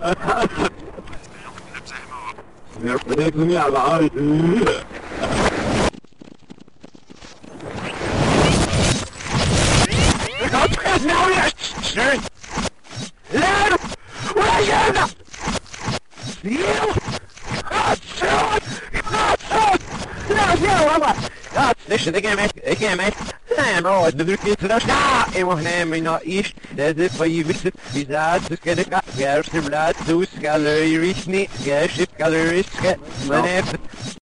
بدكم يا بعض. Listen, again, mate. I'm right, the druk is er daar. En we nemen naar eerst. Dat is wat je wist. Wie zaad, dus kan ik aan. Gerst, de blad, dus, galerij, niet. Gerst, galerij,